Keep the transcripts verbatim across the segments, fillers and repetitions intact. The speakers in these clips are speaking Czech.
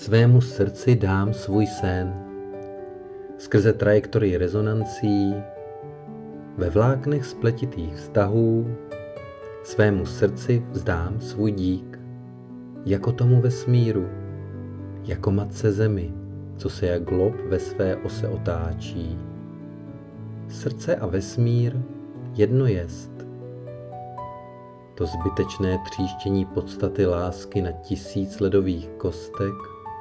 Svému srdci dám svůj sen. Skrze trajektorii rezonancí, ve vláknech spletitých vztahů, svému srdci vzdám svůj dík, jako tomu vesmíru, jako matce zemi, co se jak glob ve své ose otáčí. Srdce a vesmír jedno jest. To zbytečné tříštění podstaty lásky na tisíc ledových kostek,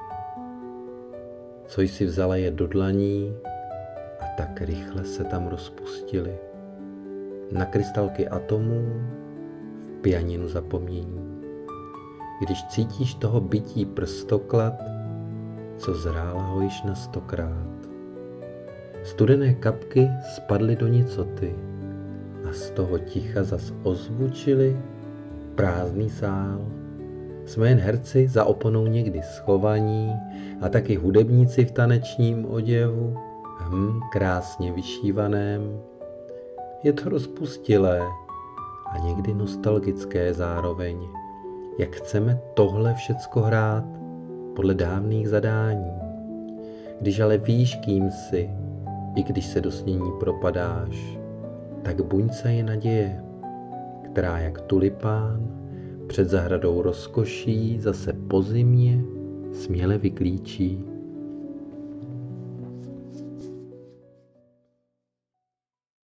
co jsi vzala je do dlaní a tak rychle se tam rozpustily na krystalky atomů v pianinu zapomnění. Když cítíš toho bytí prstoklad, co zrála ho již na stokrát. Studené kapky spadly do nicoty a z toho ticha zas ozvučili prázdný sál. Jsme jen herci za oponou někdy schovaní a taky hudebníci v tanečním oděvu, hm, krásně vyšívaném. Je to rozpustilé a někdy nostalgické zároveň, jak chceme tohle všecko hrát podle dávných zadání. Když ale víš, kým jsi, i když se do snění propadáš, tak buňce je naděje, která jak tulipán před zahradou rozkoší zase po zimě směle vyklíčí.